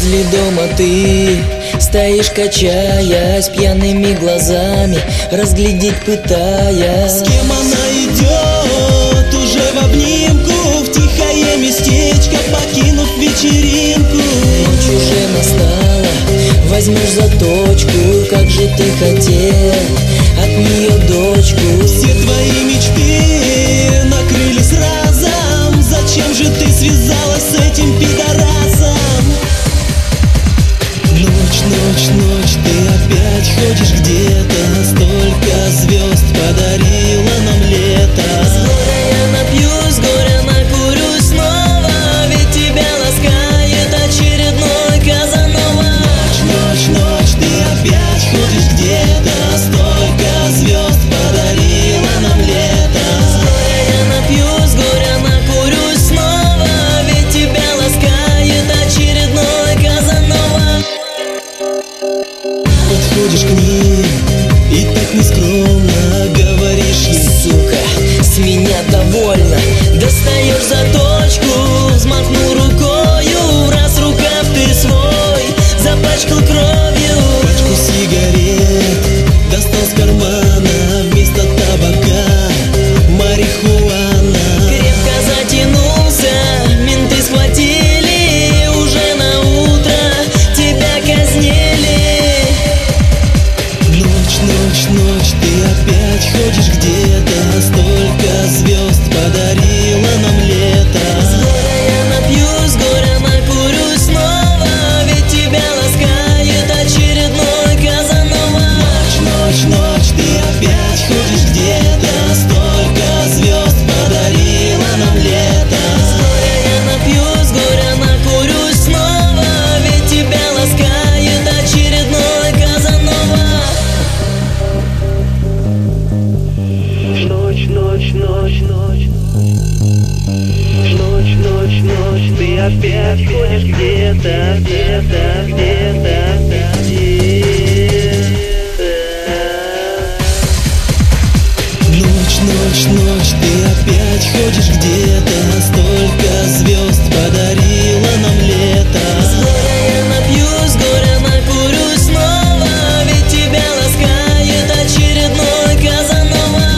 Возле дома ты стоишь, качаясь, пьяными глазами разглядеть пытаясь. С кем она идет уже в обнимку, в тихое местечко покинув вечеринку. Ночь уже настала, возьмешь за точку, как же ты хотел от нее дочку. Все твои мечты накрылись разом, зачем же ты связалась с этим пидорасом? Ночь, ночь, ночь, ты опять ходишь где-то, столько звезд подарила нам лето. С горя я напьюсь, с горя накурюсь снова, ведь тебя ласкает очередной Казанова. Ночь, ночь, ночь, ты опять ходишь где-то, столько звезд подарила нам лето. С горя я напьюсь, с горя накурюсь снова, ведь тебя ласкает очередной Казанова. Подходишь к ней и так нескромно говоришь ей: сука, с меня довольно. Достаешь за точку, взмахнул рукою, раз рукав ты свой запачкал кровью. Пачку сигарет достал с кармана, вместо табака марихуана. Крепко затянулся, менты схватили, уже на утро тебя казнили. Ночь, ночь, ночь, ты опять ходишь где-то, столько звезд подарила нам лето. С горя я напьюсь, с горя накурюсь снова, ведь тебя ласкает очередной Казанова. Ночь, ночь, ночь, ты опять ходишь где-то, столько звезд подарила нам лето. С горя я напьюсь, с горя накурюсь снова, ведь тебя ласкает очередной Казанова. Ночь, ночь, ночь, ночь. Ночь, ночь, ночь, ты опять ходишь где-то, где-то, где-то, где-то. Ночь, ночь, ночь, ты опять ходишь где-то,